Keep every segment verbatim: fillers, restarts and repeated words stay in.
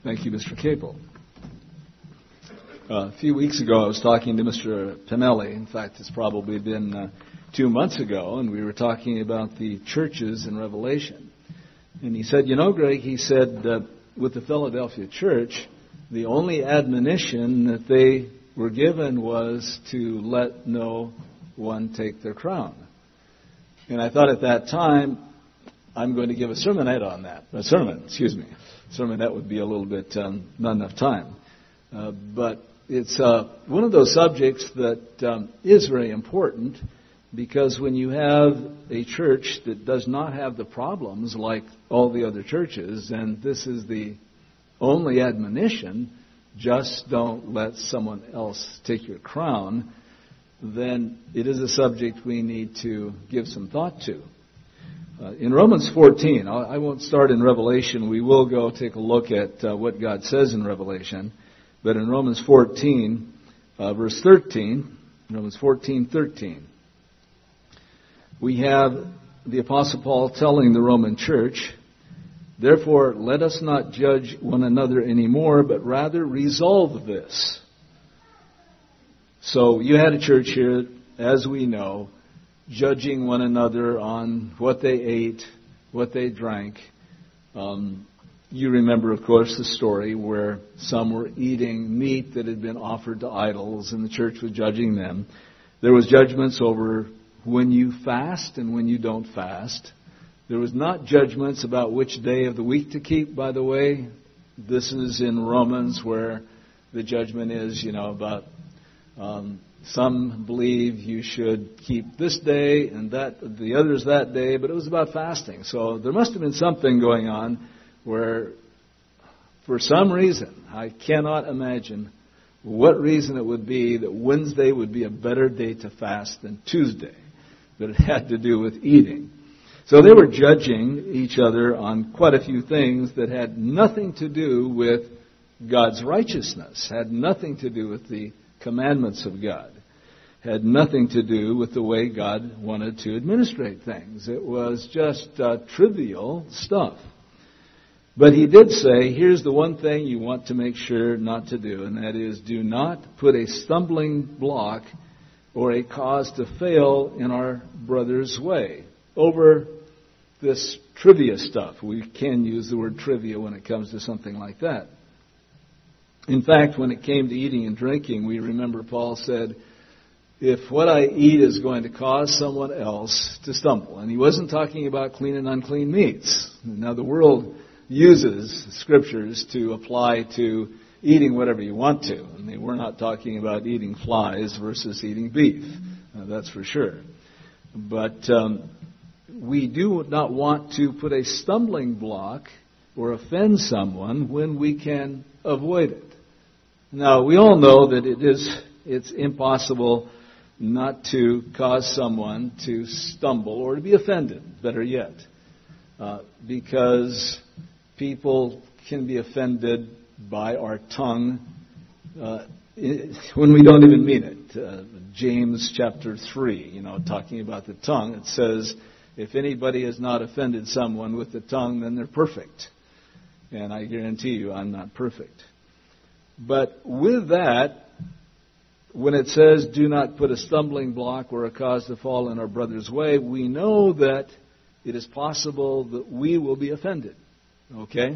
Thank you, Mister Capel. Uh, a few weeks ago, I was talking to Mister Pinelli. In fact, it's probably been uh, two months ago, and we were talking about the churches in Revelation. And he said, you know, Greg, he said, uh, with the Philadelphia church, the only admonition that they were given was to let no one take their crown. And I thought at that time, I'm going to give a sermonette on that. A sermon, excuse me. Sermonette would be a little bit, um, not enough time. Uh, but it's uh, one of those subjects that um, is very important, because when you have a church that does not have the problems like all the other churches, and this is the only admonition, just don't let someone else take your crown, then it is a subject we need to give some thought to. Uh, in Romans fourteen, I won't start in Revelation. We will go take a look at uh, what God says in Revelation. But in Romans fourteen, uh, verse thirteen, Romans fourteen, thirteen, we have the Apostle Paul telling the Roman church, therefore let us not judge one another anymore, but rather resolve this. So you had a church here, as we know, judging one another on what they ate, what they drank. Um, you remember, of course, the story where some were eating meat that had been offered to idols, and the church was judging them. There was judgments over when you fast and when you don't fast. There was not judgments about which day of the week to keep, by the way. This is in Romans where the judgment is, you know, about um, some believe you should keep this day and that, the others that day, but it was about fasting. So there must have been something going on where, for some reason, I cannot imagine what reason it would be that Wednesday would be a better day to fast than Tuesday, but it had to do with eating. So they were judging each other on quite a few things that had nothing to do with God's righteousness, had nothing to do with the commandments of God, had nothing to do with the way God wanted to administrate things. It was just uh, trivial stuff. But he did say, here's the one thing you want to make sure not to do, and that is do not put a stumbling block or a cause to fail in our brother's way over this trivia stuff. We can use the word trivia when it comes to something like that. In fact, when it came to eating and drinking, we remember Paul said, if what I eat is going to cause someone else to stumble. And he wasn't talking about clean and unclean meats. Now, the world uses scriptures to apply to eating whatever you want to. I mean, we're not talking about eating flies versus eating beef. Uh, that's for sure. But um, we do not want to put a stumbling block or offend someone when we can avoid it. Now, we all know that it is it's impossible not to cause someone to stumble or to be offended, better yet, uh, because people can be offended by our tongue uh, when we don't even mean it. Uh, James chapter three, you know, talking about the tongue, it says, if anybody has not offended someone with the tongue, then they're perfect. And I guarantee you I'm not perfect. But with that, when it says, do not put a stumbling block or a cause to fall in our brother's way, we know that it is possible that we will be offended. Okay?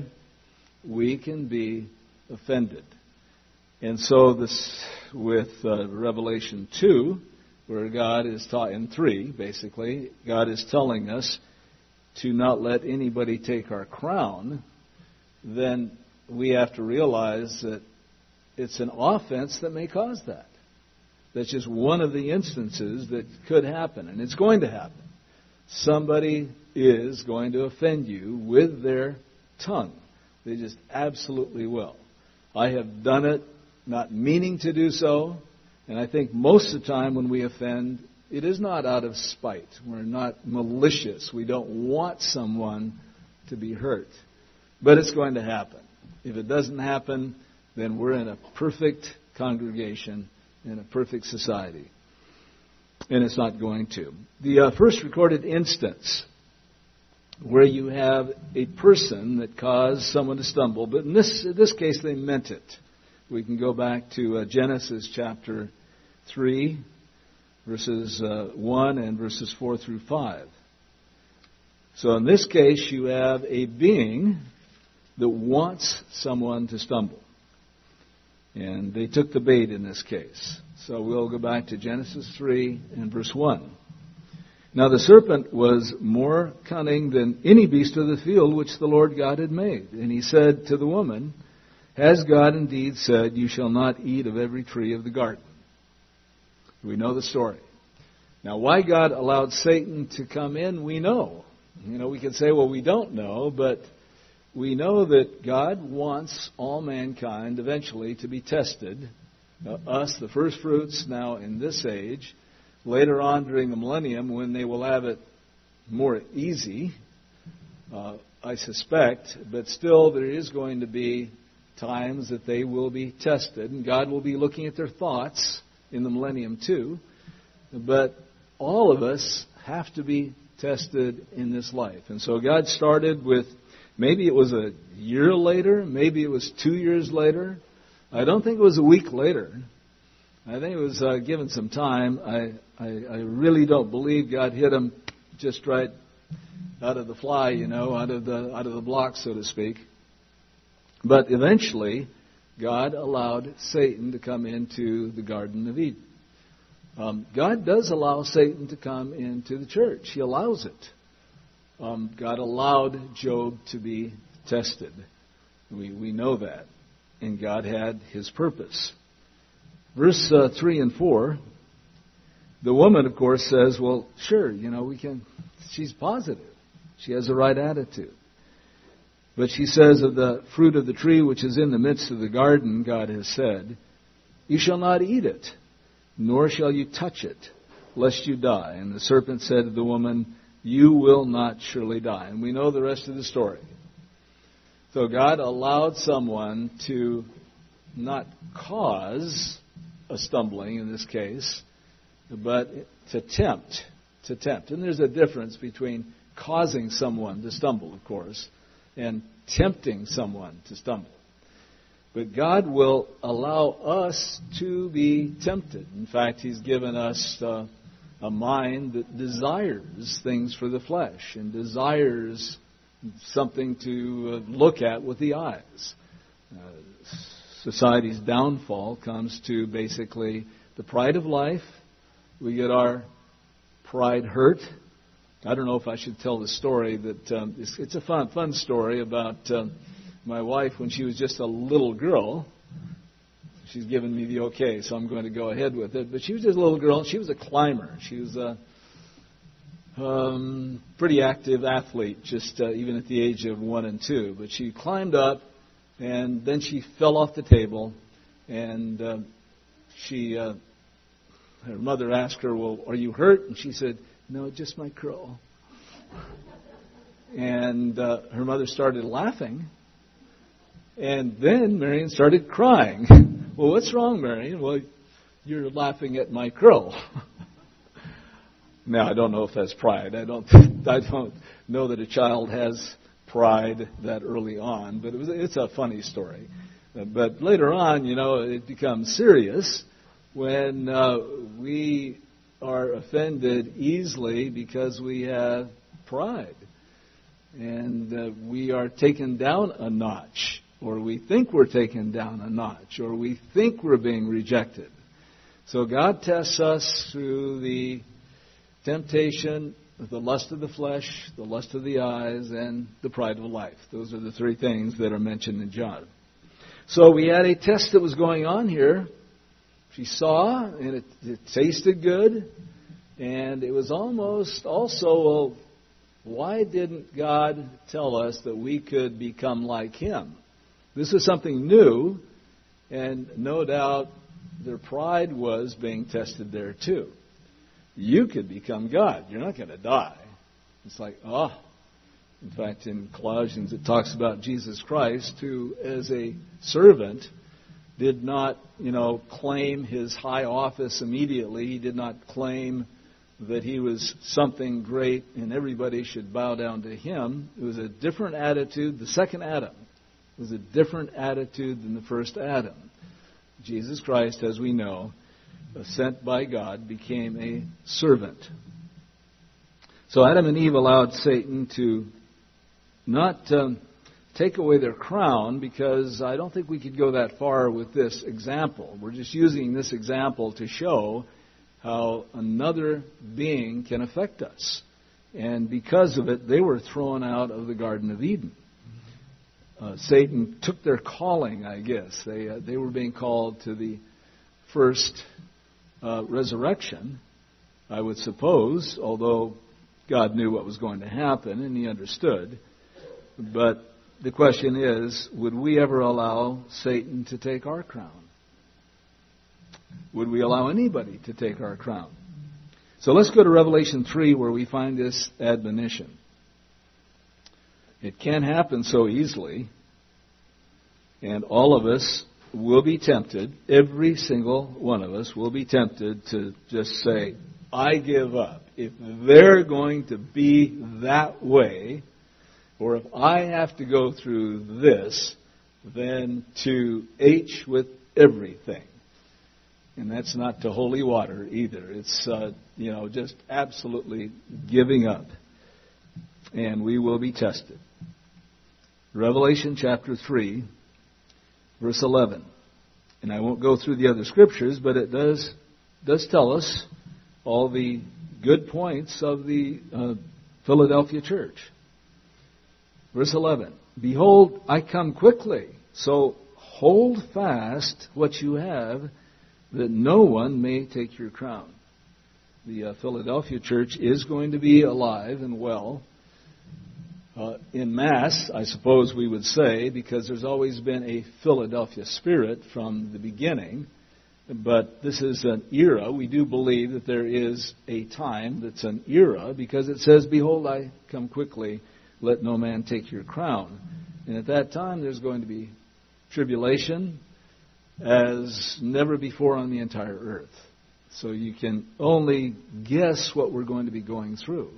We can be offended. And so this, with uh, Revelation two, where God is taught, in three, basically, God is telling us to not let anybody take our crown, then we have to realize that it's an offense that may cause that. That's just one of the instances that could happen, and it's going to happen. Somebody is going to offend you with their tongue. They just absolutely will. I have done it not meaning to do so, and I think most of the time when we offend, it is not out of spite. We're not malicious. We don't want someone to be hurt. But it's going to happen. If it doesn't happen, then we're in a perfect congregation, in a perfect society. And it's not going to. The uh, first recorded instance where you have a person that caused someone to stumble. But in this, in this case, they meant it. We can go back to uh, Genesis chapter three, verses uh, one and verses four through five. So in this case, you have a being that wants someone to stumble. And they took the bait in this case. So we'll go back to Genesis three and verse one. Now the serpent was more cunning than any beast of the field which the Lord God had made. And he said to the woman, Has God indeed said, You shall not eat of every tree of the garden? We know the story. Now why God allowed Satan to come in, we know. You know, we can say, well, we don't know, but we know that God wants all mankind eventually to be tested. Uh, us, the first fruits, now in this age. Later on during the millennium, when they will have it more easy, uh, I suspect, but still there is going to be times that they will be tested, and God will be looking at their thoughts in the millennium too. But all of us have to be tested in this life. And so God started with, maybe it was a year later, maybe it was two years later. I don't think it was a week later. I think it was uh, given some time. I, I, I really don't believe God hit him just right out of the fly, you know, out of the out of the block, so to speak. But eventually, God allowed Satan to come into the Garden of Eden. Um, God does allow Satan to come into the church. He allows it. Um, God allowed Job to be tested. We we know that. And God had His purpose. Verse uh, three and four, the woman, of course, says, well, sure, you know, we can, she's positive. She has the right attitude. But she says, of the fruit of the tree which is in the midst of the garden, God has said, You shall not eat it, nor shall you touch it, lest you die. And the serpent said to the woman, You will not surely die. And we know the rest of the story. So God allowed someone to not cause a stumbling in this case, but to tempt, to tempt. And there's a difference between causing someone to stumble, of course, and tempting someone to stumble. But God will allow us to be tempted. In fact, He's given us uh, a mind that desires things for the flesh and desires something to uh, look at with the eyes. Uh, society's downfall comes to basically the pride of life. We get our pride hurt. I don't know if I should tell the story that um, it's, it's a fun, fun story about um, my wife when she was just a little girl. She's given me the okay, so I'm going to go ahead with it. But she was just a little girl. She was a climber. She was a um, pretty active athlete, just uh, even at the age of one and two. But she climbed up, and then she fell off the table, and uh, she, uh, her mother asked her, "Well, are you hurt?" And she said, "No, just my curl." And uh, her mother started laughing. And then Marion started crying. Well, what's wrong, Marion? Well, you're laughing at my curl. Now, I don't know if that's pride. I don't I don't know that a child has pride that early on. But it was, it's a funny story. But later on, you know, it becomes serious when uh, we are offended easily because we have pride. And uh, we are taken down a notch, or we think we're taken down a notch, or we think we're being rejected. So God tests us through the temptation, the lust of the flesh, the lust of the eyes, and the pride of life. Those are the three things that are mentioned in John. So we had a test that was going on here. She saw, and it, it tasted good, and it was almost also, well, why didn't God tell us that we could become like Him? This is something new, and no doubt their pride was being tested there too. You could become God. You're not going to die. It's like, oh. In fact, in Colossians it talks about Jesus Christ, who as a servant did not, you know, claim His high office immediately. He did not claim that he was something great and everybody should bow down to him. It was a different attitude. The second Adam was a different attitude than the first Adam. Jesus Christ, as we know, sent by God, became a servant. So Adam and Eve allowed Satan to not um, take away their crown, because I don't think we could go that far with this example. We're just using this example to show how another being can affect us. And because of it, they were thrown out of the Garden of Eden. Uh, Satan took their calling, I guess. They uh, they were being called to the first uh, resurrection, I would suppose, although God knew what was going to happen and he understood. But the question is, would we ever allow Satan to take our crown? Would we allow anybody to take our crown? So let's go to Revelation three, where we find this admonition. It can't happen so easily, and all of us will be tempted, every single one of us will be tempted to just say, I give up. If they're going to be that way, or if I have to go through this, then to H with everything. And that's not to holy water either. It's, uh, you know, just absolutely giving up. And we will be tested. Revelation chapter three, verse eleven. And I won't go through the other scriptures, but it does does tell us all the good points of the uh, Philadelphia church. Verse eleven. Behold, I come quickly, so hold fast what you have, that no one may take your crown. The uh, Philadelphia church is going to be alive and well. Uh, in mass, I suppose we would say, because there's always been a Philadelphia spirit from the beginning. But this is an era. We do believe that there is a time that's an era, because it says, Behold, I come quickly, let no man take your crown. And at that time, there's going to be tribulation as never before on the entire earth. So you can only guess what we're going to be going through.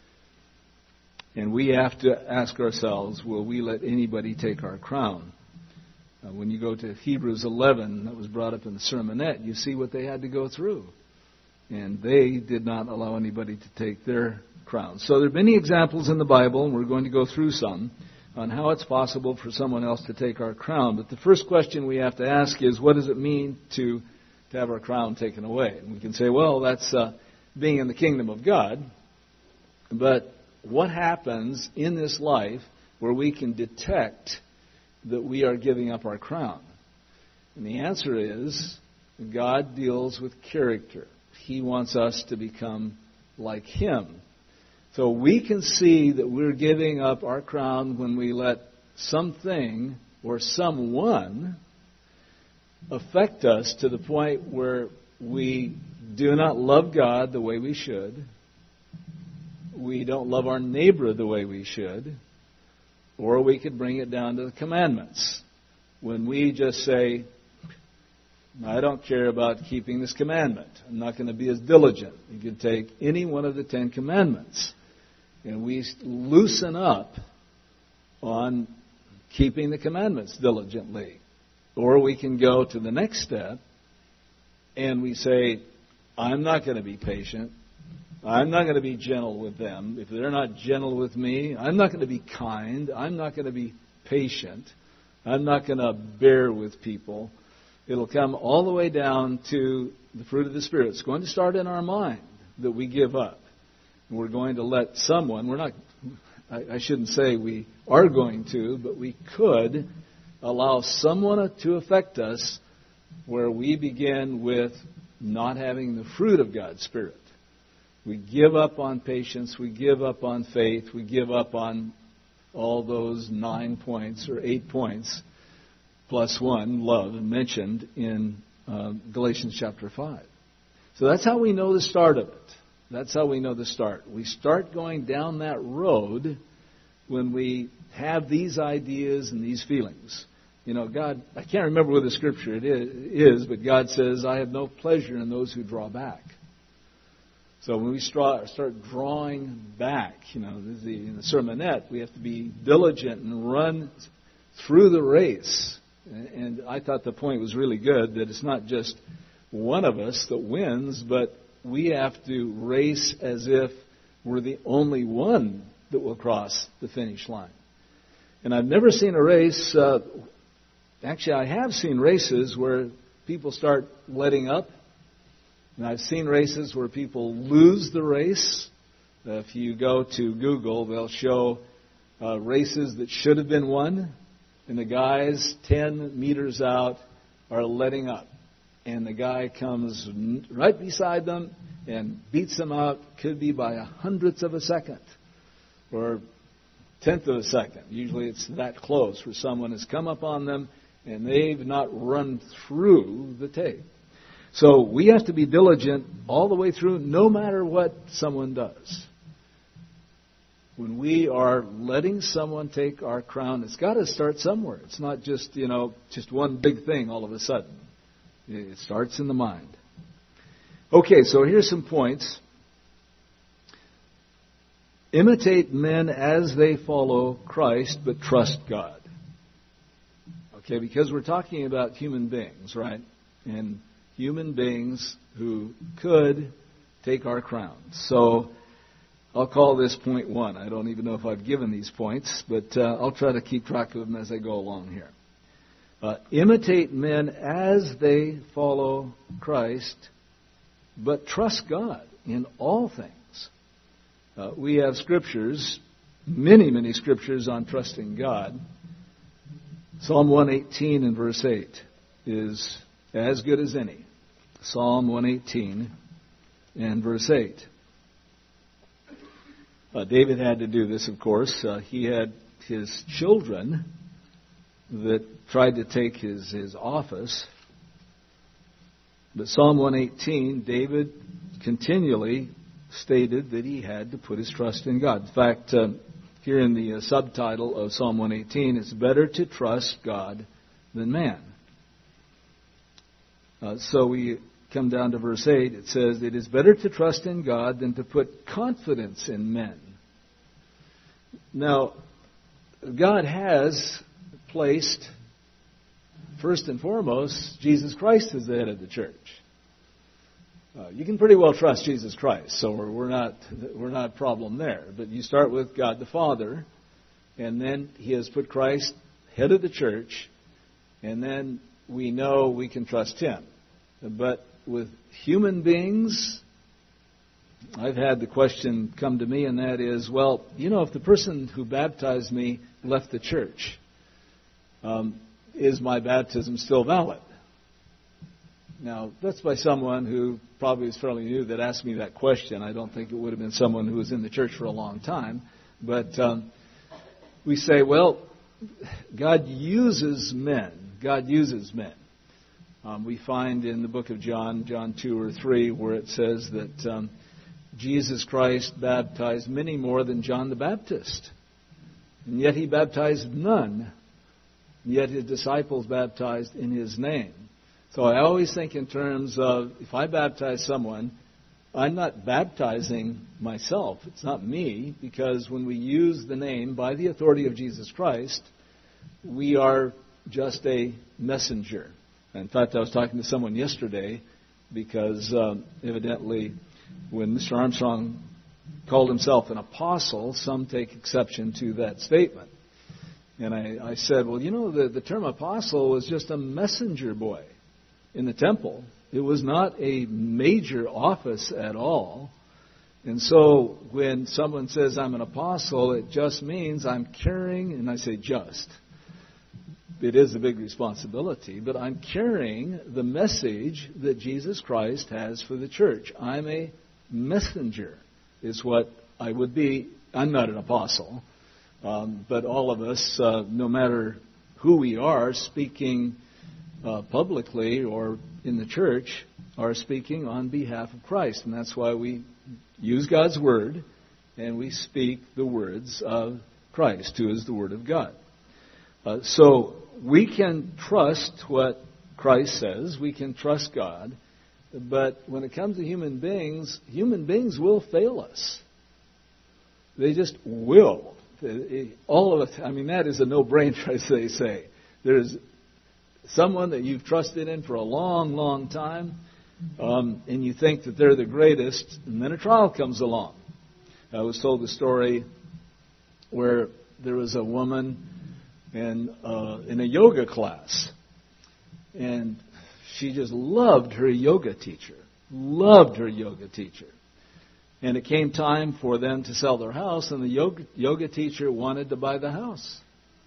And we have to ask ourselves, will we let anybody take our crown? Uh, when you go to Hebrews eleven, that was brought up in the sermonette, you see what they had to go through. And they did not allow anybody to take their crown. So there are many examples in the Bible, and we're going to go through some, on how it's possible for someone else to take our crown. But the first question we have to ask is, what does it mean to, to have our crown taken away? And we can say, well, that's uh, being in the kingdom of God. But what happens in this life where we can detect that we are giving up our crown? And the answer is, God deals with character. He wants us to become like Him. So we can see that we're giving up our crown when we let something or someone affect us to the point where we do not love God the way we should. We don't love our neighbor the way we should. Or we could bring it down to the commandments. When we just say, I don't care about keeping this commandment. I'm not going to be as diligent. You could take any one of the Ten Commandments. And we loosen up on keeping the commandments diligently. Or we can go to the next step and we say, I'm not going to be patient. I'm not going to be gentle with them. If they're not gentle with me, I'm not going to be kind. I'm not going to be patient. I'm not going to bear with people. It'll come all the way down to the fruit of the Spirit. It's going to start in our mind that we give up. And we're going to let someone, we're not, I, I shouldn't say we are going to, but we could allow someone to affect us where we begin with not having the fruit of God's Spirit. We give up on patience, we give up on faith, we give up on all those nine points or eight points, plus one, love, mentioned in uh, Galatians chapter five. So that's how we know the start of it. That's how we know the start. We start going down that road when we have these ideas and these feelings. You know, God, I can't remember what the scripture it is, but God says, I have no pleasure in those who draw back. So when we start drawing back, you know, in the sermonette, we have to be diligent and run through the race. And I thought the point was really good, that it's not just one of us that wins, but we have to race as if we're the only one that will cross the finish line. And I've never seen a race, uh, actually I have seen races where people start letting up. And I've seen races where people lose the race. Uh, if you go to Google, they'll show uh, races that should have been won. And the guys ten meters out are letting up. And the guy comes right beside them and beats them out, could be by a hundredth of a second or tenth of a second. Usually it's that close where someone has come up on them and they've not run through the tape. So we have to be diligent all the way through, no matter what someone does. When we are letting someone take our crown, it's got to start somewhere. It's not just, you know, just one big thing all of a sudden. It starts in the mind. Okay, so here's some points. Imitate men as they follow Christ, but trust God. Okay, because we're talking about human beings, right? And human beings who could take our crowns. So I'll call this point one. I don't even know if I've given these points, but uh, I'll try to keep track of them as I go along here. Uh, imitate men as they follow Christ, but trust God in all things. Uh, we have scriptures, many, many scriptures on trusting God. Psalm one eighteen and verse eight is as good as any. Psalm one eighteen and verse eight. Uh, David had to do this, of course. Uh, he had his children that tried to take his, his office. But Psalm one eighteen, David continually stated that he had to put his trust in God. In fact, uh, here in the uh, subtitle of Psalm one eighteen, it's better to trust God than man. Uh, so we come down to verse eight. It says, it is better to trust in God than to put confidence in men. Now, God has placed, first and foremost, Jesus Christ as the head of the church. Uh, you can pretty well trust Jesus Christ, so we're, we're not we're not a problem there. But you start with God the Father, and then He has put Christ head of the church, and then we know we can trust Him. But with human beings, I've had the question come to me, and that is, well, you know, if the person who baptized me left the church, um, is my baptism still valid? Now, that's by someone who probably is fairly new that asked me that question. I don't think it would have been someone who was in the church for a long time. But um, we say, well, God uses men. God uses men. Um, we find in the book of John, John two or three, where it says that um, Jesus Christ baptized many more than John the Baptist. And yet He baptized none. And yet His disciples baptized in His name. So I always think in terms of, if I baptize someone, I'm not baptizing myself. It's not me, because when we use the name by the authority of Jesus Christ, we are just a messenger. In fact, I was talking to someone yesterday because um, evidently when Mister Armstrong called himself an apostle, some take exception to that statement. And I, I said, well, you know, the, the term apostle was just a messenger boy in the temple. It was not a major office at all. And so when someone says I'm an apostle, it just means I'm carrying, and I say just, it is a big responsibility, but I'm carrying the message that Jesus Christ has for the church. I'm a messenger, is what I would be. I'm not an apostle, um, but all of us, uh, no matter who we are, speaking uh, publicly or in the church, are speaking on behalf of Christ. And that's why we use God's Word and we speak the words of Christ, who is the Word of God. Uh, so we can trust what Christ says. We can trust God. But when it comes to human beings, human beings will fail us. They just will. All of it. I mean, that is a no-brainer, as they say. There's someone that you've trusted in for a long, long time, um, and you think that they're the greatest, and then a trial comes along. I was told a story where there was a woman in, uh, in a yoga class, and she just loved her yoga teacher, loved her yoga teacher. And it came time for them to sell their house, and the yoga, yoga teacher wanted to buy the house.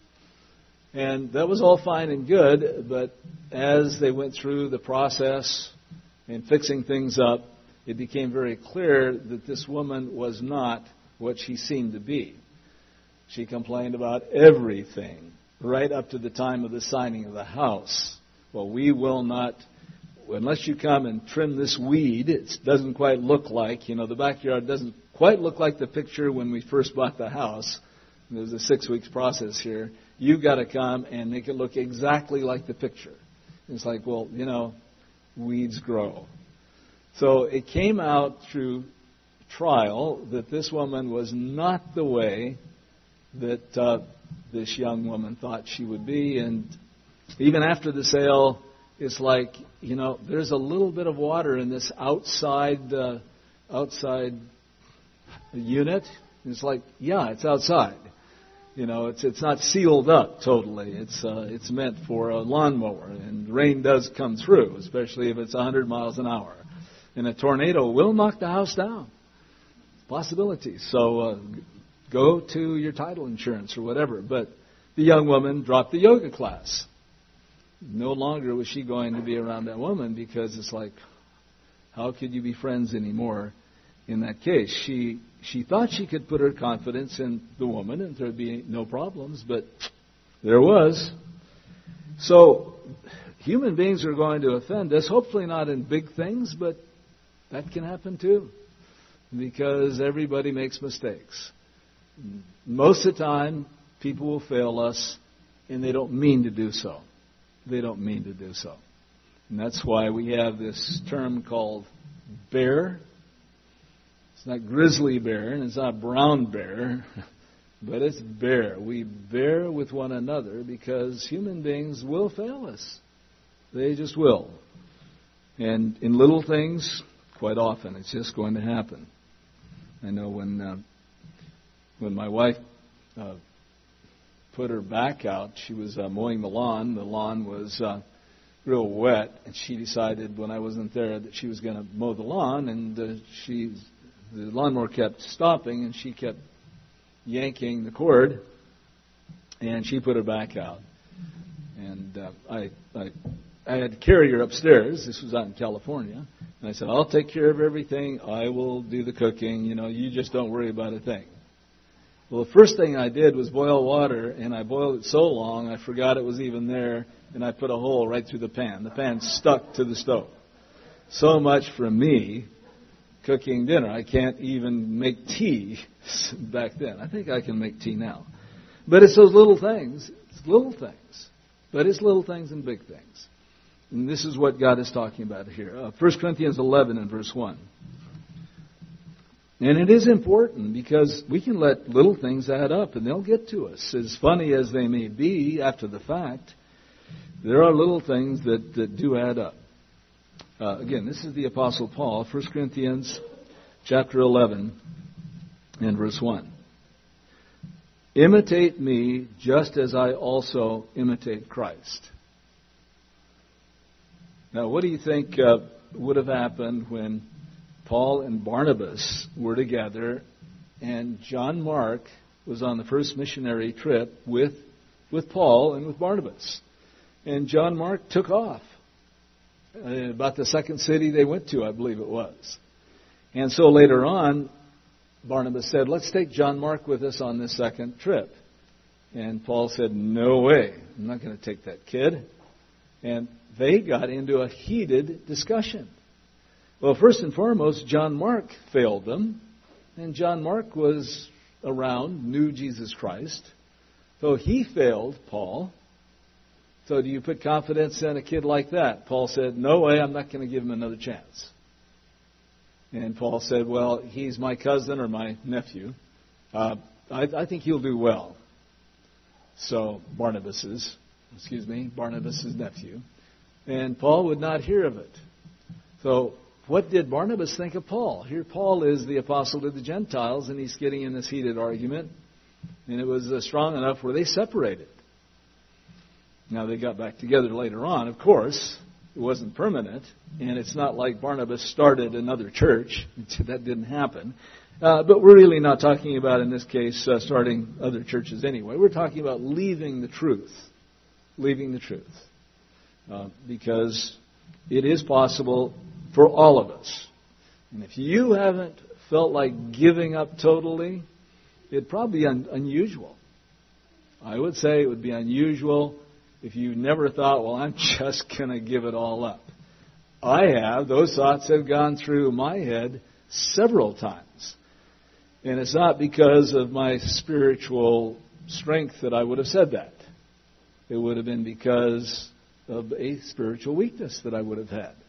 And that was all fine and good, but as they went through the process and fixing things up, it became very clear that this woman was not what she seemed to be. She complained about everything, right up to the time of the signing of the house. Well, we will not, unless you come and trim this weed, it doesn't quite look like, you know, the backyard doesn't quite look like the picture when we first bought the house. There's a six weeks process here. You've got to come and make it look exactly like the picture. It's like, well, you know, weeds grow. So it came out through trial that this woman was not the way that uh, this young woman thought she would be. And even after the sale, it's like, you know, there's a little bit of water in this outside uh, outside unit. It's like, yeah, it's outside. You know, it's it's not sealed up totally. It's uh, it's meant for a lawnmower, and rain does come through, especially if it's one hundred miles an hour. And a tornado will knock the house down. Possibility. So uh, go to your title insurance or whatever. But the young woman dropped the yoga class. No longer was she going to be around that woman, because it's like, how could you be friends anymore in that case? She she thought she could put her confidence in the woman and there'd be no problems, but there was. So human beings are going to offend us, hopefully not in big things, but that can happen too, because everybody makes mistakes. Most of the time, people will fail us, and they don't mean to do so. They don't mean to do so. And that's why we have this term called bear. It's not grizzly bear, and it's not brown bear, but it's bear. We bear with one another because human beings will fail us. They just will. And in little things, quite often, it's just going to happen. I know when uh, when my wife uh, put her back out, she was uh, mowing the lawn. The lawn was uh, real wet, and she decided when I wasn't there that she was going to mow the lawn, and uh, she, the lawnmower kept stopping, and she kept yanking the cord, and she put her back out. And uh, I, I, I had to carry her upstairs. This was out in California. And I said, I'll take care of everything. I will do the cooking. You know, you just don't worry about a thing. Well, the first thing I did was boil water, and I boiled it so long I forgot it was even there, and I put a hole right through the pan. The pan stuck to the stove. So much for me cooking dinner. I can't even make tea back then. I think I can make tea now. But it's those little things. It's little things. But it's little things and big things. And this is what God is talking about here. Uh, First Corinthians eleven and verse one. And it is important because we can let little things add up and they'll get to us. As funny as they may be after the fact, there are little things that, that do add up. Uh, again, this is the Apostle Paul, First Corinthians chapter eleven and verse one. Imitate me just as I also imitate Christ. Now, what do you think uh, would have happened when Paul and Barnabas were together and John Mark was on the first missionary trip with, with Paul and with Barnabas? And John Mark took off. Uh, about the second city they went to, I believe it was. And so later on, Barnabas said, let's take John Mark with us on this second trip. And Paul said, no way. I'm not going to take that kid. And they got into a heated discussion. Well, first and foremost, John Mark failed them. And John Mark was around, knew Jesus Christ. So he failed Paul. So do you put confidence in a kid like that? Paul said, no way, I'm not going to give him another chance. And Paul said, well, he's my cousin or my nephew. Uh, I, I think he'll do well. So Barnabas's, excuse me, Barnabas's nephew. And Paul would not hear of it. So what did Barnabas think of Paul? Here Paul is the apostle to the Gentiles, and he's getting in this heated argument. And it was uh, strong enough where they separated. Now they got back together later on, of course. It wasn't permanent, and it's not like Barnabas started another church. That didn't happen. Uh, but we're really not talking about, in this case, uh, starting other churches anyway. We're talking about leaving the truth. Leaving the truth. Uh, because it is possible for all of us. And if you haven't felt like giving up totally, it'd probably be un- unusual. I would say it would be unusual if you never thought, well, I'm just going to give it all up. I have. Those thoughts have gone through my head several times. And it's not because of my spiritual strength that I would have said that. It would have been because of a spiritual weakness that I would have had.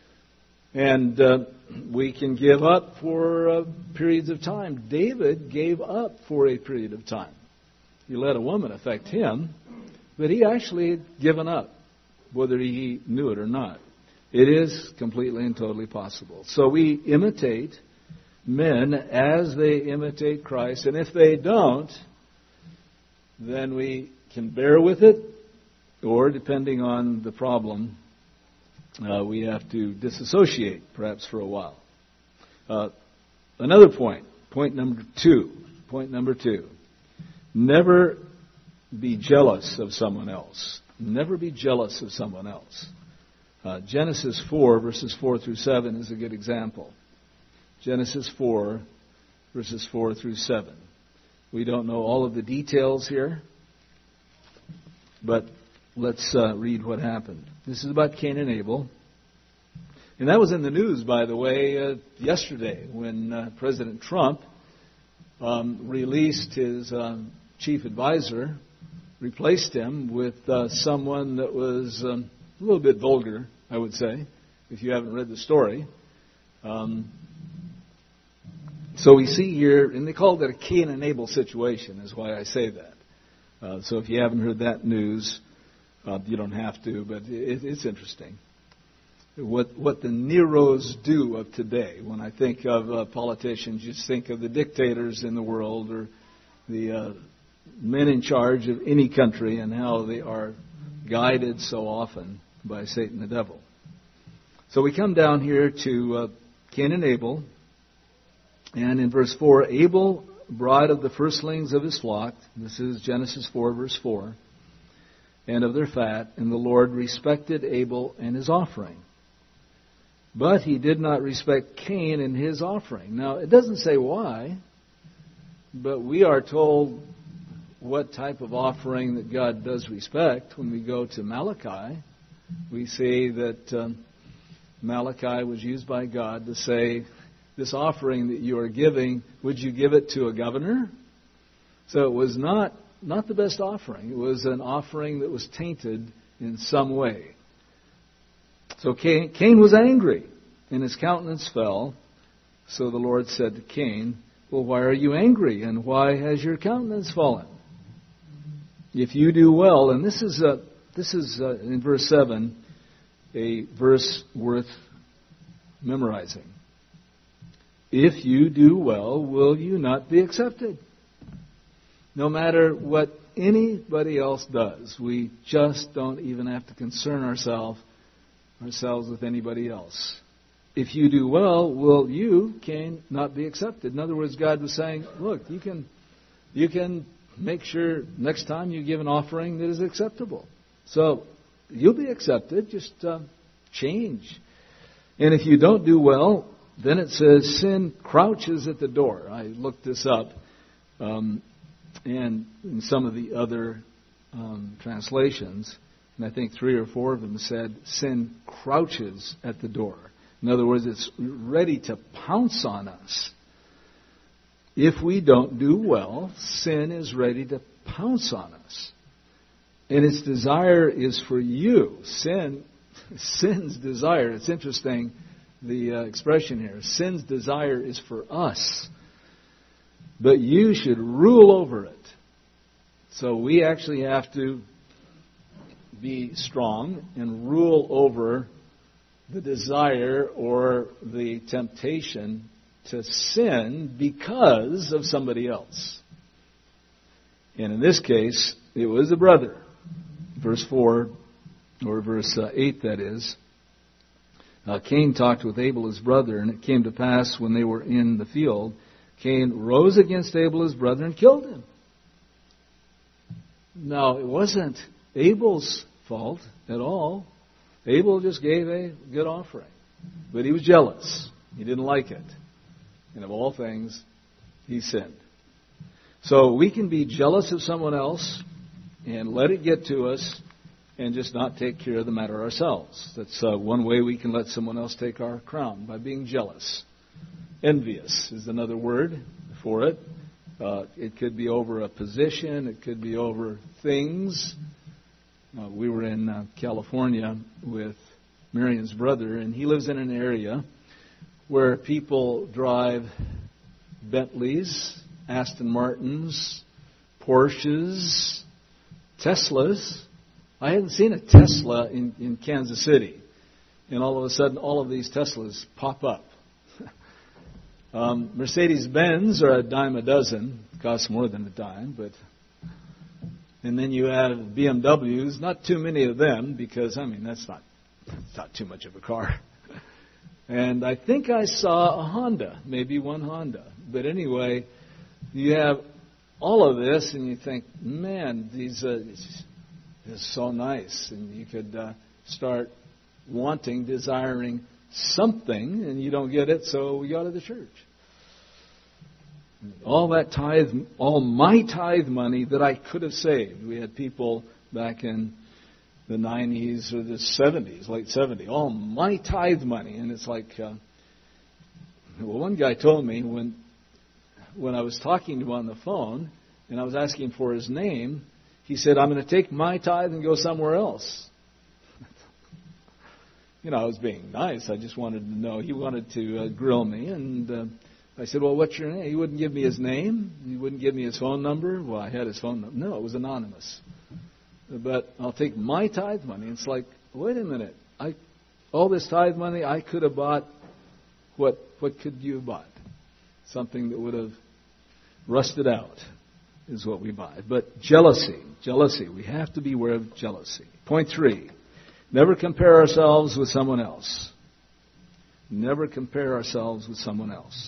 And uh, we can give up for uh, periods of time. David gave up for a period of time. He let a woman affect him, but he actually had given up, whether he knew it or not. It is completely and totally possible. So we imitate men as they imitate Christ. And if they don't, then we can bear with it, or depending on the problem, uh, we have to disassociate perhaps for a while. Uh, another point, point number two, point number two, never be jealous of someone else. Never be jealous of someone else. Uh, Genesis four, verses four through seven is a good example. Genesis four, verses four through seven. We don't know all of the details here, but let's uh, read what happened. This is about Cain and Abel. And that was in the news, by the way, uh, yesterday when uh, President Trump um, released his um, chief advisor, replaced him with uh, someone that was um, a little bit vulgar, I would say, if you haven't read the story. Um, so we see here, and they called it a Cain and Abel situation, is why I say that. Uh, so if you haven't heard that news, uh, you don't have to, but it, it's interesting. What what the Neros do of today. When I think of uh, politicians, you just think of the dictators in the world or the uh, men in charge of any country and how they are guided so often by Satan the devil. So we come down here to uh, Cain and Abel. And in verse four, Abel brought of the firstlings of his flock. This is Genesis four, verse four. And of their fat. And the Lord respected Abel and his offering. But he did not respect Cain and his offering. Now, it doesn't say why. But we are told what type of offering that God does respect. When we go to Malachi, we see that um, Malachi was used by God to say, this offering that you are giving, would you give it to a governor? So it was not, not the best offering. It was an offering that was tainted in some way. So Cain, Cain was angry, and his countenance fell. So the Lord said to Cain, well, why are you angry, and why has your countenance fallen? If you do well, and this is a, this is a, in verse seven, a verse worth memorizing. If you do well, will you not be accepted? No matter what anybody else does, we just don't even have to concern ourselves ourselves with anybody else. If you do well, will you, Cain, not be accepted? In other words, God was saying, look, you can you can make sure next time you give an offering that is acceptable. So you'll be accepted. Just uh, change. And if you don't do well, then it says sin crouches at the door. I looked this up. Um, and in some of the other um, translations, and I think three or four of them said sin crouches at the door. In other words, it's ready to pounce on us. If we don't do well, sin is ready to pounce on us. And its desire is for you. Sin, sin's desire. It's interesting, the uh, expression here. Sin's desire is for us. But you should rule over it. So we actually have to be strong and rule over the desire or the temptation to sin because of somebody else. And in this case, it was a brother. Verse four, or verse eight that is. Uh, Cain talked with Abel his brother, and it came to pass when they were in the field, Cain rose against Abel his brother and killed him. Now, it wasn't Abel's fault at all. Abel just gave a good offering. But he was jealous. He didn't like it. And of all things, he sinned. So we can be jealous of someone else and let it get to us and just not take care of the matter ourselves. That's uh, one way we can let someone else take our crown, by being jealous. Envious is another word for it. Uh, it could be over a position. It could be over things. Uh, we were in uh, California with Marion's brother, and he lives in an area where people drive Bentleys, Aston Martins, Porsches, Teslas. I hadn't seen a Tesla in, in Kansas City. And all of a sudden, all of these Teslas pop up. um, Mercedes-Benz are a dime a dozen. It costs more than a dime, but... And then you have B M Ws, not too many of them, because, I mean, that's not, that's not too much of a car. And I think I saw a Honda, maybe one Honda. But anyway, you have all of this, and you think, man, these uh, this is so nice. And you could uh, start wanting, desiring something, and you don't get it, so we go to the church. All that tithe, all my tithe money that I could have saved. We had people back in the nineties or the seventies, late seventies, all my tithe money. And it's like, uh, well, one guy told me when when I was talking to him on the phone and I was asking for his name, he said, I'm going to take my tithe and go somewhere else. You know, I was being nice. I just wanted to know. He wanted to uh, grill me, and uh, I said, well, what's your name? He wouldn't give me his name. He wouldn't give me his phone number. Well, I had his phone number. No, it was anonymous. But I'll take my tithe money. It's like, wait a minute. I, all this tithe money, I could have bought, what What could you have bought? Something that would have rusted out is what we buy. But jealousy, jealousy. We have to beware of jealousy. Point three, never compare ourselves with someone else. Never compare ourselves with someone else.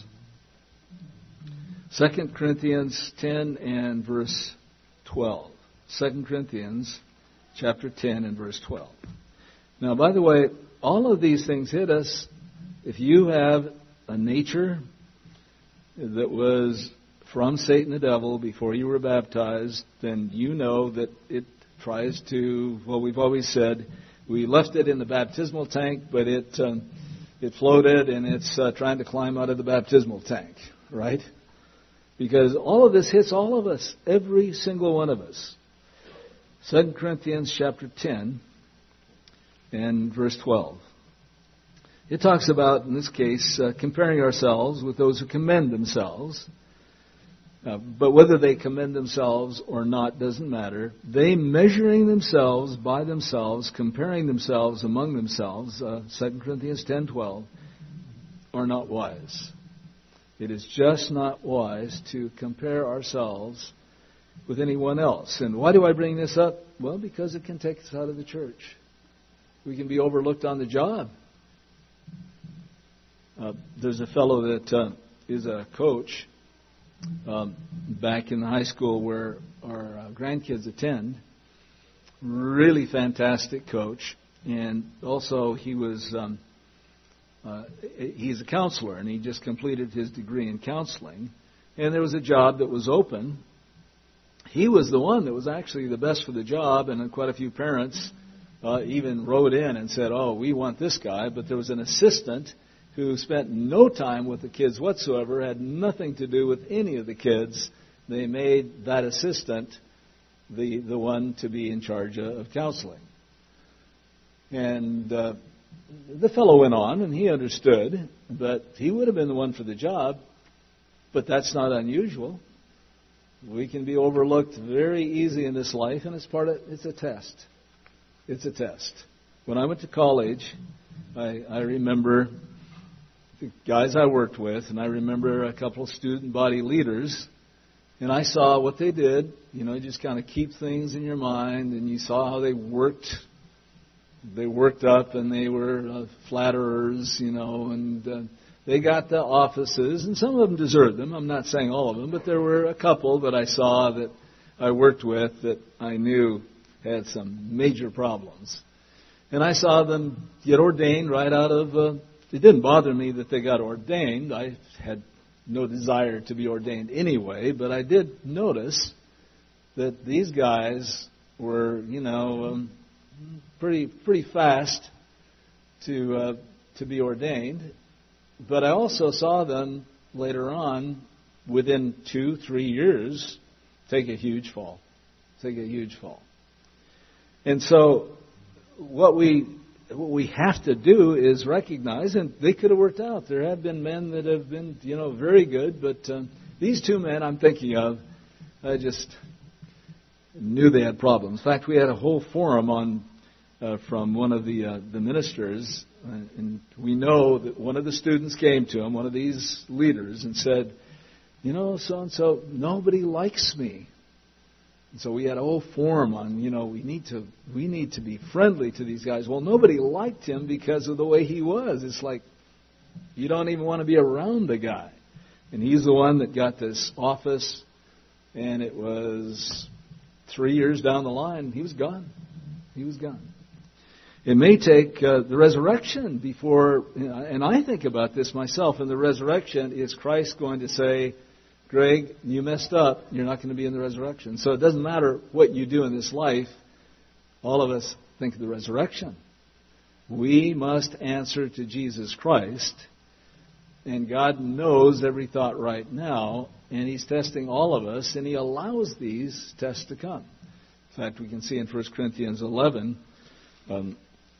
Second Corinthians ten and verse twelve. Second Corinthians chapter ten and verse twelve. Now, by the way, all of these things hit us. If you have a nature that was from Satan the devil before you were baptized, then you know that it tries to, well, we've always said, we left it in the baptismal tank, but it um, it floated and it's uh, trying to climb out of the baptismal tank, right? Because all of this hits all of us, every single one of us. Second Corinthians chapter ten and verse twelve. It talks about, in this case, uh, comparing ourselves with those who commend themselves. Uh, but whether they commend themselves or not doesn't matter. They measuring themselves by themselves, comparing themselves among themselves, uh, Second Corinthians ten twelve, are not wise. It is just not wise to compare ourselves with anyone else. And why do I bring this up? Well, because it can take us out of the church. We can be overlooked on the job. Uh, there's a fellow that uh, is a coach um, back in the high school where our uh, grandkids attend. Really fantastic coach. And also he was... Um, Uh, he's a counselor, and he just completed his degree in counseling. And there was a job that was open. He was the one that was actually the best for the job, and quite a few parents uh, even wrote in and said, oh, we want this guy. But there was an assistant who spent no time with the kids whatsoever, had nothing to do with any of the kids. They made that assistant the the one to be in charge of counseling. And uh, the fellow went on, and he understood, but he would have been the one for the job. But that's not unusual. We can be overlooked very easy in this life, and it's part of it's a test. It's a test. When I went to college, I, I remember the guys I worked with, and I remember a couple of student body leaders, and I saw what they did. You know, just kind of keep things in your mind, and you saw how they worked. They worked up, and they were uh, flatterers, you know, and uh, they got the offices, and some of them deserved them. I'm not saying all of them, but there were a couple that I saw that I worked with that I knew had some major problems. And I saw them get ordained right out of, uh, it didn't bother me that they got ordained. I had no desire to be ordained anyway, but I did notice that these guys were, you know, um, pretty pretty fast to uh, to be ordained. But I also saw them later on, within two, three years, take a huge fall. Take a huge fall. And so what we what we have to do is recognize, and they could have worked out. There have been men that have been, you know, very good, but um, these two men I'm thinking of, I just knew they had problems. In fact, we had a whole forum on uh, from one of the uh, the ministers, uh, and we know that one of the students came to him, one of these leaders, and said, you know, so and so, nobody likes me. And so we had a whole forum on, you know, we need to we need to be friendly to these guys. Well, nobody liked him because of the way he was. It's like you don't even want to be around the guy. And he's the one that got this office, and it was three years down the line, he was gone. He was gone. It may take uh, the resurrection before, you know, and I think about this myself, in the resurrection, is Christ going to say, Greg, you messed up. You're not going to be in the resurrection. So it doesn't matter what you do in this life. All of us think of the resurrection. We must answer to Jesus Christ. And God knows every thought right now. And He's testing all of us. And He allows these tests to come. In fact, we can see in First Corinthians eleven. Um,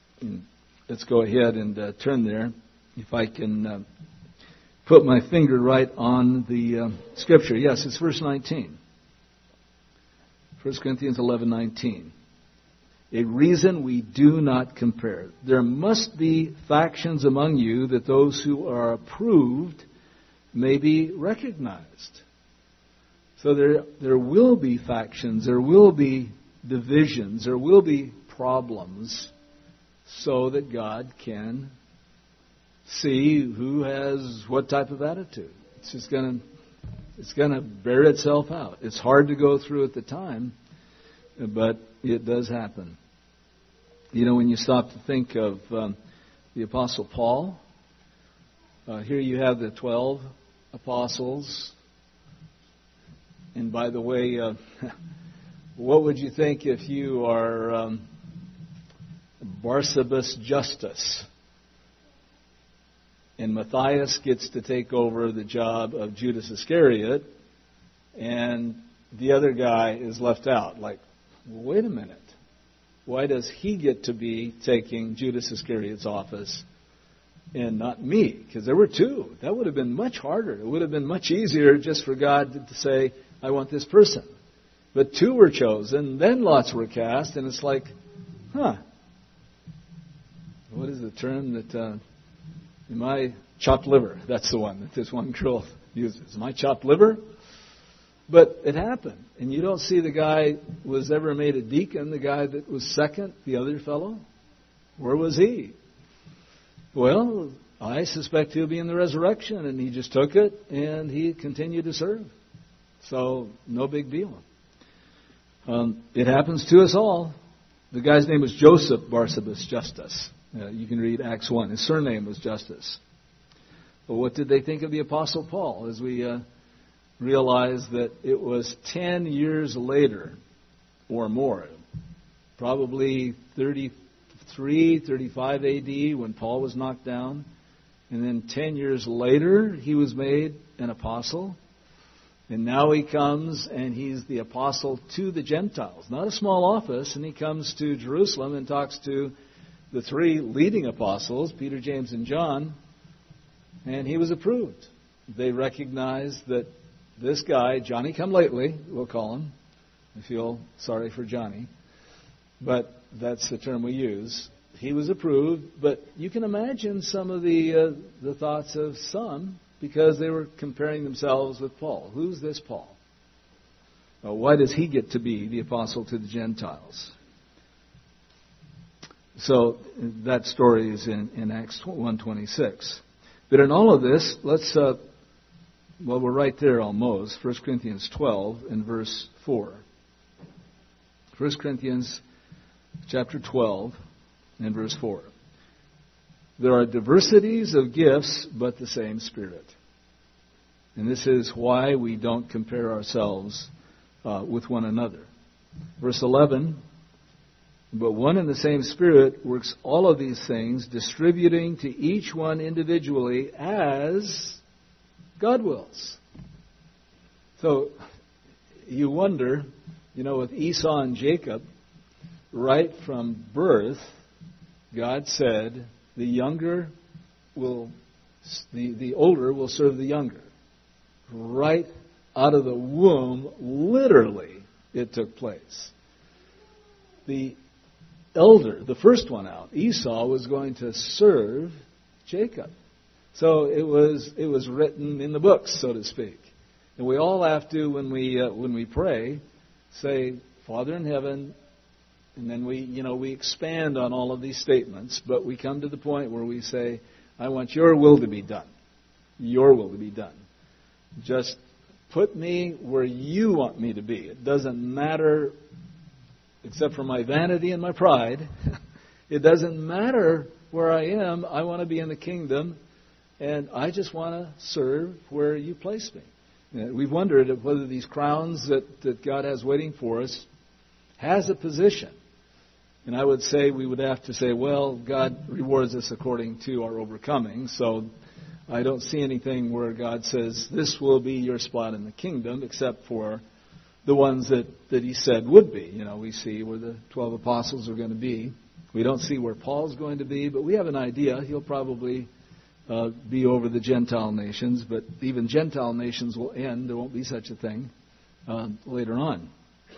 let's go ahead and uh, turn there. If I can... Uh, Put my finger right on the uh, scripture. Yes, it's verse nineteen. First Corinthians eleven nineteen. A reason we do not compare. There must be factions among you, that those who are approved may be recognized. So there, there will be factions, there will be divisions, there will be problems, so that God can see who has what type of attitude. It's just going to it's going to bear itself out. It's hard to go through at the time, but it does happen. You know, when you stop to think of um, the Apostle Paul, uh, here you have the twelve apostles. And by the way, uh, what would you think if you are um, Barsabas Justus? And Matthias gets to take over the job of Judas Iscariot, and the other guy is left out. Like, wait a minute. Why does he get to be taking Judas Iscariot's office and not me? Because there were two. That would have been much harder. It would have been much easier just for God to say, I want this person. But two were chosen, then lots were cast, and it's like, huh. What is the term that... Uh, Am I chopped liver? That's the one that this one girl uses. Am I chopped liver? But it happened. And you don't see the guy was ever made a deacon, the guy that was second, the other fellow. Where was he? Well, I suspect he'll be in the resurrection. And he just took it and he continued to serve. So, no big deal. Um, it happens to us all. The guy's name was Joseph Barsabas Justus. Uh, you can read Acts one. His surname was Justus. But what did they think of the Apostle Paul? As we uh, realize that it was ten years later or more, probably thirty-three, thirty-five A D when Paul was knocked down. And then ten years later, he was made an apostle. And now he comes and he's the apostle to the Gentiles. Not a small office. And he comes to Jerusalem and talks to the three leading apostles, Peter, James, and John. And he was approved. They recognized that this guy, Johnny Come Lately, we'll call him. I feel sorry for Johnny. But that's the term we use. He was approved. But you can imagine some of the uh, the thoughts of some, because they were comparing themselves with Paul. Who's this Paul? Well, why does he get to be the apostle to the Gentiles? So that story is in, in Acts one twenty-six. But in all of this, let's, uh, well, we're right there almost. First Corinthians twelve and verse four. First Corinthians chapter twelve and verse four. There are diversities of gifts, but the same Spirit. And this is why we don't compare ourselves uh, with one another. Verse eleven, but one and the same Spirit works all of these things, distributing to each one individually as God wills. So you wonder, you know, with Esau and Jacob, right from birth, God said, the younger will, the, the older will serve the younger. Right out of the womb, literally, it took place. The elder, the first one out, Esau, was going to serve Jacob. So it was it was written in the books, so to speak. And we all have to, when we uh, when we pray, say, Father in heaven. And then we, you know, we expand on all of these statements, but we come to the point where we say, I want your will to be done. Your will to be done. Just put me where you want me to be. It doesn't matter, except for my vanity and my pride. It doesn't matter where I am. I want to be in the kingdom, and I just want to serve where you place me. We've wondered whether these crowns that, that God has waiting for us has a position. And I would say we would have to say, well, God rewards us according to our overcoming. So I don't see anything where God says, this will be your spot in the kingdom, except for the ones that, that he said would be. You know, we see where the twelve apostles are going to be. We don't see where Paul's going to be, but we have an idea. He'll probably uh, be over the Gentile nations, but even Gentile nations will end. There won't be such a thing uh, later on.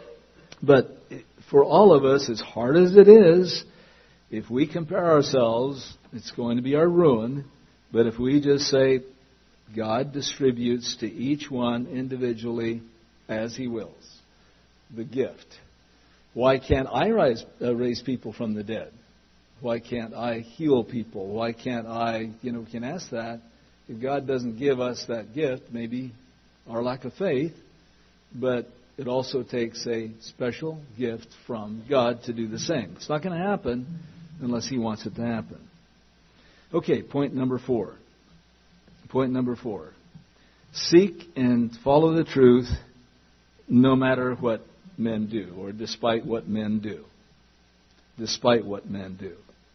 But for all of us, as hard as it is, if we compare ourselves, it's going to be our ruin. But if we just say, God distributes to each one individually as he wills, the gift. Why can't I rise, uh, raise people from the dead? Why can't I heal people? Why can't I, you know, we can ask that. If God doesn't give us that gift, maybe our lack of faith, but it also takes a special gift from God to do the same. It's not going to happen unless he wants it to happen. Okay, point number four. Point number four. Seek and follow the truth no matter what men do, or despite what men do. Despite what men do.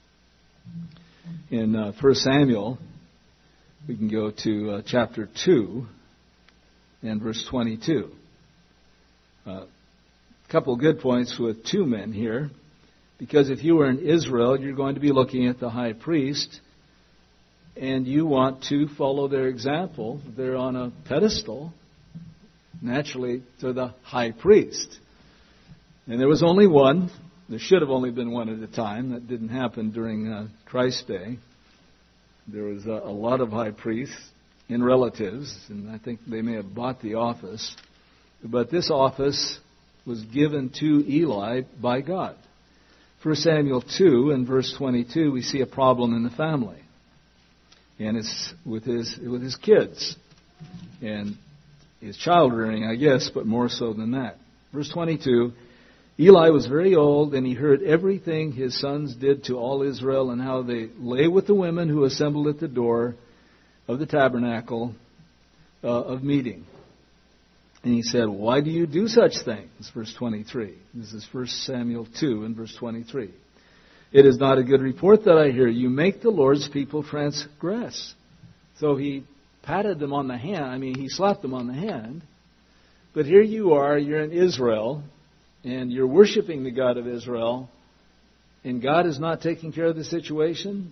In uh, First Samuel, we can go to uh, chapter two and verse twenty-two. A uh, couple good points with two men here, because if you were in Israel, you're going to be looking at the high priest, and you want to follow their example. They're on a pedestal, naturally, to the high priest. And there was only one. There should have only been one at a time. That didn't happen during uh, Christ's day. There was a, a lot of high priests and relatives, and I think they may have bought the office. But this office was given to Eli by God. First Samuel two and verse twenty-two, we see a problem in the family. And it's with his with his kids. And his child rearing, I guess, but more so than that. Verse twenty-two, Eli was very old, and he heard everything his sons did to all Israel, and how they lay with the women who assembled at the door of the tabernacle uh, of meeting. And he said, why do you do such things? Verse twenty-three. This is First Samuel two and verse twenty-three. It is not a good report that I hear. You make the Lord's people transgress. So he patted them on the hand. I mean, he slapped them on the hand. But here you are, you're in Israel, and you're worshiping the God of Israel, and God is not taking care of the situation?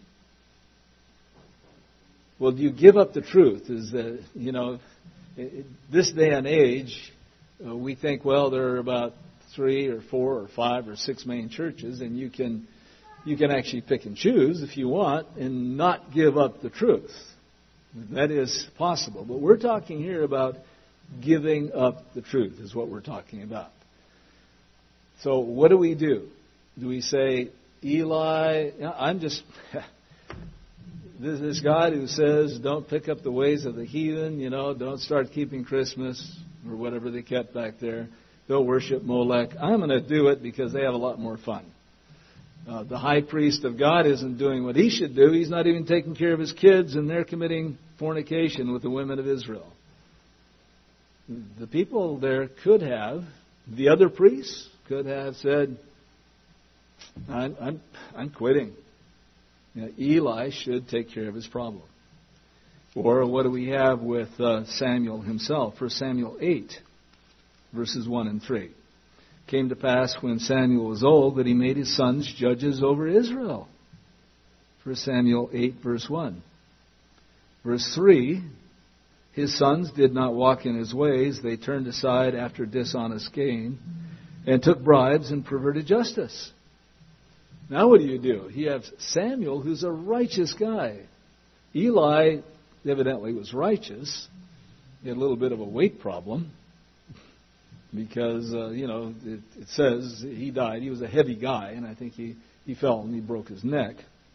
Well, do you give up the truth? Is that, you know, this day and age, uh, we think, well, there are about three or four or five or six main churches, and you can you can actually pick and choose if you want and not give up the truth. That is possible. But we're talking here about giving up the truth is what we're talking about. So what do we do? Do we say, Eli, I'm just... This, this God who says, don't pick up the ways of the heathen, you know, don't start keeping Christmas or whatever they kept back there. Don't worship Molech. I'm going to do it because they have a lot more fun. Uh, the high priest of God isn't doing what he should do. He's not even taking care of his kids, and they're committing fornication with the women of Israel. The people there could have, the other priests could have said, I'm, I'm, I'm quitting. You know, Eli should take care of his problem. Or what do we have with uh, Samuel himself? First Samuel eight, verses one and three. Came to pass when Samuel was old that he made his sons judges over Israel. First Samuel eight, verse one. Verse three, his sons did not walk in his ways. They turned aside after dishonest gain and took bribes and perverted justice. Now what do you do? You have Samuel, who's a righteous guy. Eli evidently was righteous. He had a little bit of a weight problem because, uh, you know, it, it says he died. He was a heavy guy, and I think he, he fell and he broke his neck.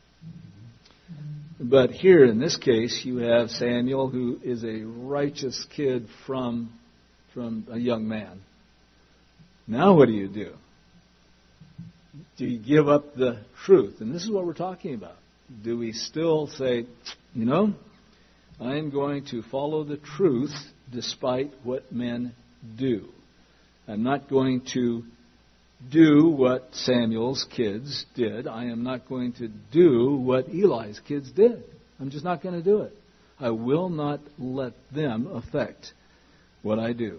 But here in this case, you have Samuel, who is a righteous kid from, from a young man. Now what do you do? Do you give up the truth? And this is what we're talking about. Do we still say, you know, I am going to follow the truth despite what men do. I'm not going to do what Samuel's kids did. I am not going to do what Eli's kids did. I'm just not going to do it. I will not let them affect what I do.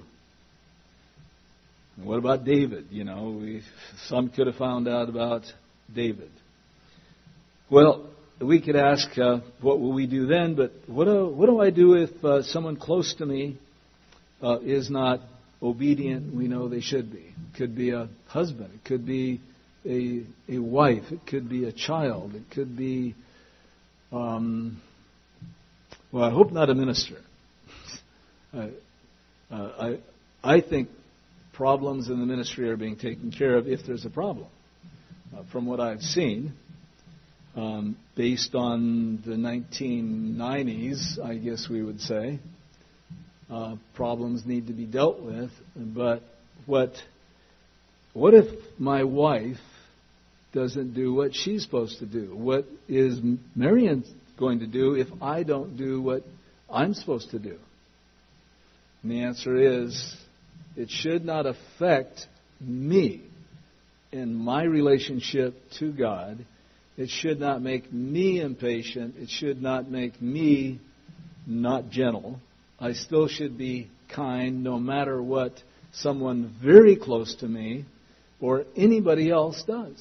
What about David? You know, we, some could have found out about David. Well, we could ask, uh, what will we do then? But what do, what do I do if uh, someone close to me uh, is not obedient? We know they should be. It could be a husband. It could be a a wife. It could be a child. It could be, um, well, I hope not a minister. I, uh, I I think problems in the ministry are being taken care of if there's a problem. Uh, from what I've seen, um, based on the nineteen nineties, I guess we would say, uh, problems need to be dealt with. But what what if my wife doesn't do what she's supposed to do? What is Marion going to do if I don't do what I'm supposed to do? And the answer is, it should not affect me in my relationship to God. It should not make me impatient. It should not make me not gentle. I still should be kind no matter what someone very close to me or anybody else does.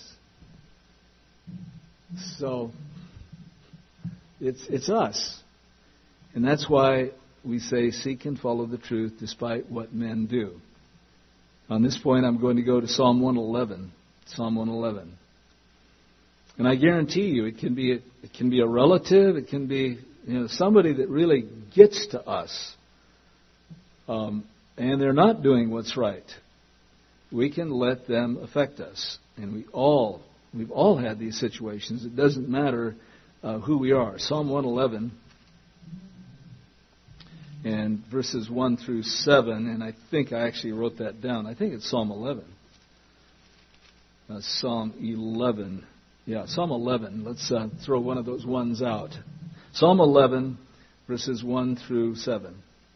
So it's it's us. And that's why we say, seek and follow the truth despite what men do. On this point, I'm going to go to Psalm one eleven. Psalm one eleven. And I guarantee you, it can be a, it can be a relative, it can be, you know, somebody that really gets to us, um, and they're not doing what's right. We can let them affect us, and we all we've all had these situations. It doesn't matter uh, who we are. Psalm one eleven. And verses one through seven, and I think I actually wrote that down. I think it's Psalm eleven. Uh, Psalm eleven. Yeah, Psalm eleven. Let's uh, throw one of those ones out. Psalm eleven, verses one through seven.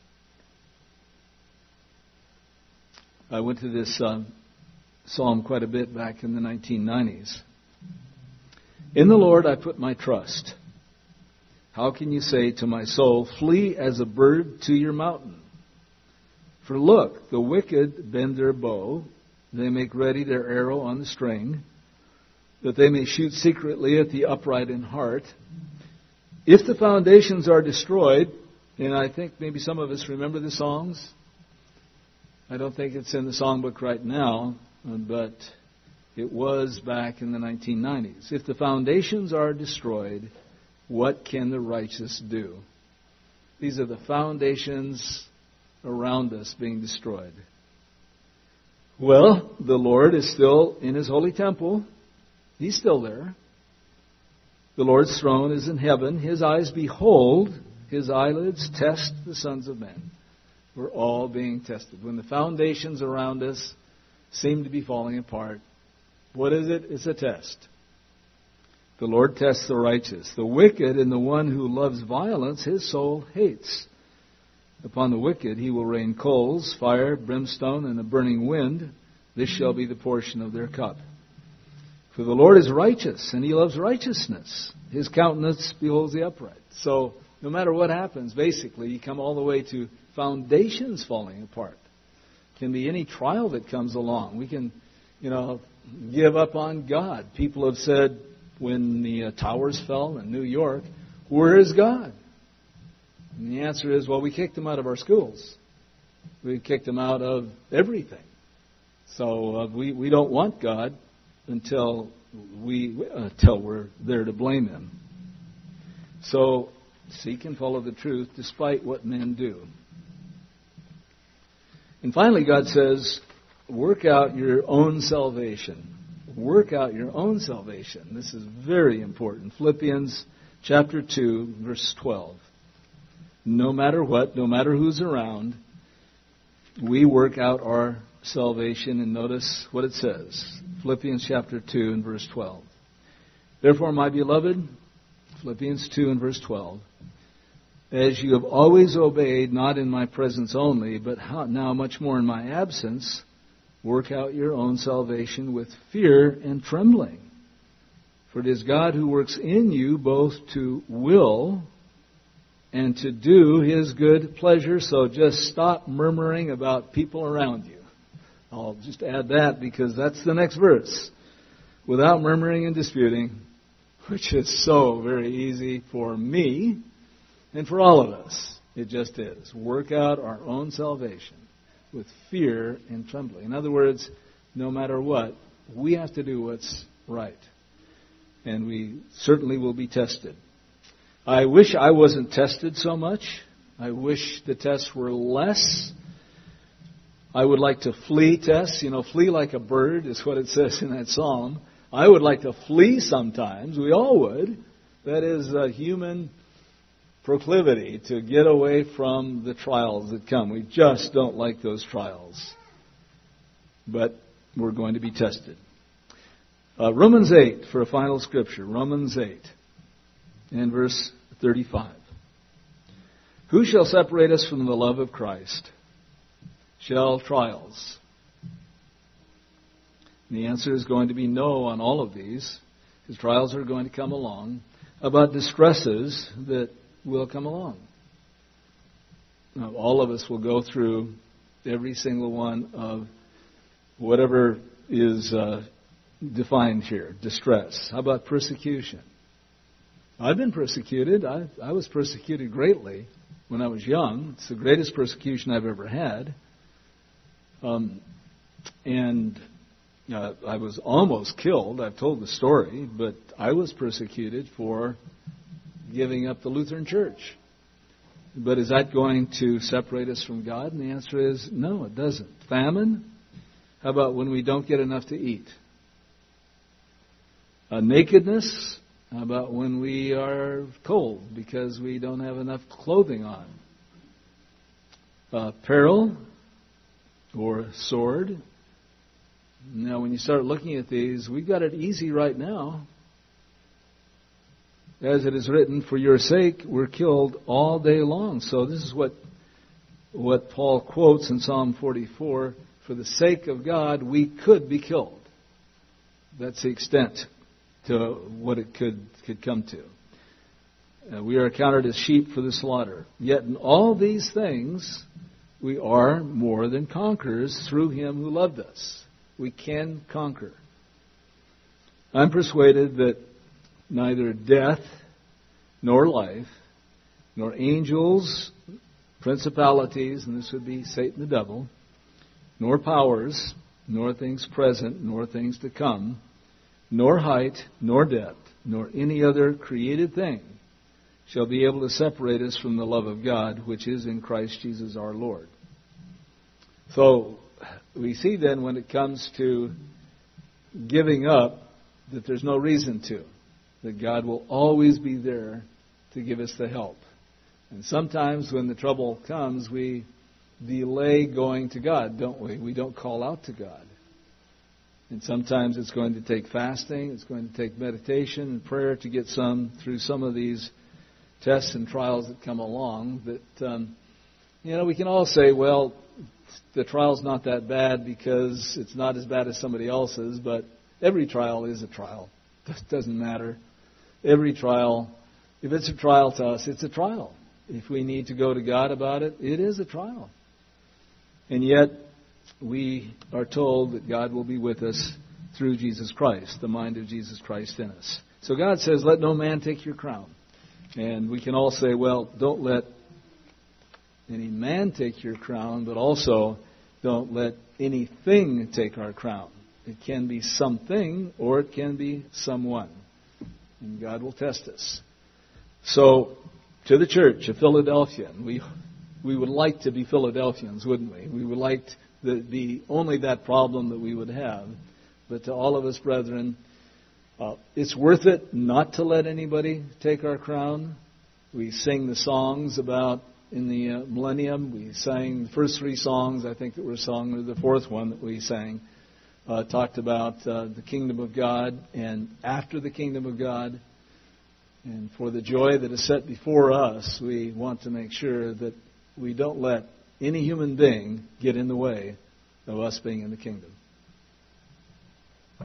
I went to this uh, psalm quite a bit back in the nineteen nineties. In the Lord I put my trust. How can you say to my soul, flee as a bird to your mountain? For look, the wicked bend their bow, they make ready their arrow on the string, that they may shoot secretly at the upright in heart. If the foundations are destroyed, and I think maybe some of us remember the songs. I don't think it's in the songbook right now, but it was back in the nineteen nineties. If the foundations are destroyed, what can the righteous do? These are the foundations around us being destroyed. Well, the Lord is still in His holy temple. He's still there. The Lord's throne is in heaven. His eyes behold, His eyelids test the sons of men. We're all being tested. When the foundations around us seem to be falling apart, what is it? It's a test. The Lord tests the righteous. The wicked and the one who loves violence, his soul hates. Upon the wicked He will rain coals, fire, brimstone, and a burning wind. This shall be the portion of their cup. For the Lord is righteous, and He loves righteousness. His countenance beholds the upright. So, no matter what happens, basically, you come all the way to foundations falling apart. It can be any trial that comes along. We can, you know, give up on God. People have said when the uh, towers fell in New York, where is God? And the answer is, well, we kicked Him out of our schools. We kicked Him out of everything. So uh, we, we don't want God until we until we're there to blame Him. So seek and follow the truth despite what men do. And finally, God says, work out your own salvation. Work out your own salvation. This is very important. Philippians chapter two, verse twelve. No matter what, no matter who's around, we work out our salvation. And notice what it says. Philippians chapter two and verse twelve. Therefore, my beloved, Philippians two and verse twelve, as you have always obeyed, not in my presence only, but how, now much more in my absence, work out your own salvation with fear and trembling. For it is God who works in you both to will and to do His good pleasure. So just stop murmuring about people around you. I'll just add that because that's the next verse. Without murmuring and disputing, which is so very easy for me and for all of us. It just is. Work out our own salvation with fear and trembling. In other words, no matter what, we have to do what's right. And we certainly will be tested. I wish I wasn't tested so much. I wish the tests were less. I would like to flee tests. You know, flee like a bird is what it says in that psalm. I would like to flee sometimes. We all would. That is a human proclivity to get away from the trials that come. We just don't like those trials. But we're going to be tested. Uh, Romans eight for a final scripture. Romans eight and verse thirty-five. Who shall separate us from the love of Christ? Shall trials? And the answer is going to be no on all of these, because trials are going to come along, about distresses that will come along. Now, all of us will go through every single one of whatever is uh, defined here, distress. How about persecution? I've been persecuted. I, I was persecuted greatly when I was young. It's the greatest persecution I've ever had. Um, and uh, I was almost killed. I've told the story, but I was persecuted for giving up the Lutheran Church. But is that going to separate us from God? And the answer is no, it doesn't. Famine? How about when we don't get enough to eat? Uh, nakedness? How about when we are cold because we don't have enough clothing on? Uh, peril or sword? Now, when you start looking at these, we've got it easy right now. As it is written, for your sake we're killed all day long. So this is what what Paul quotes in Psalm forty-four. For the sake of God, we could be killed. That's the extent to what it could, could come to. Uh, we are accounted as sheep for the slaughter. Yet in all these things, we are more than conquerors through Him who loved us. We can conquer. I'm persuaded that neither death nor life, nor angels, principalities, and this would be Satan the devil, nor powers, nor things present, nor things to come, nor height, nor depth, nor any other created thing shall be able to separate us from the love of God, which is in Christ Jesus our Lord. So, we see then when it comes to giving up that there's no reason to. That God will always be there to give us the help. And sometimes when the trouble comes, we delay going to God, don't we? We don't call out to God. And sometimes it's going to take fasting, it's going to take meditation and prayer to get some through some of these tests and trials that come along. That, um, you know, we can all say, well, the trial's not that bad because it's not as bad as somebody else's, but every trial is a trial. It doesn't matter. Every trial, if it's a trial to us, it's a trial. If we need to go to God about it, it is a trial. And yet, we are told that God will be with us through Jesus Christ, the mind of Jesus Christ in us. So God says, let no man take your crown. And we can all say, well, don't let any man take your crown, but also don't let anything take our crown. It can be something or it can be someone. And God will test us. So, to the church of Philadelphia, we we would like to be Philadelphians, wouldn't we? We would like the, the only that problem that we would have. But to all of us, brethren, uh, it's worth it not to let anybody take our crown. We sing the songs about in the uh, millennium. We sang the first three songs, I think that were sung, or the fourth one that we sang, uh, talked about uh, the kingdom of God and after the kingdom of God. And for the joy that is set before us, we want to make sure that we don't let any human being get in the way of us being in the kingdom.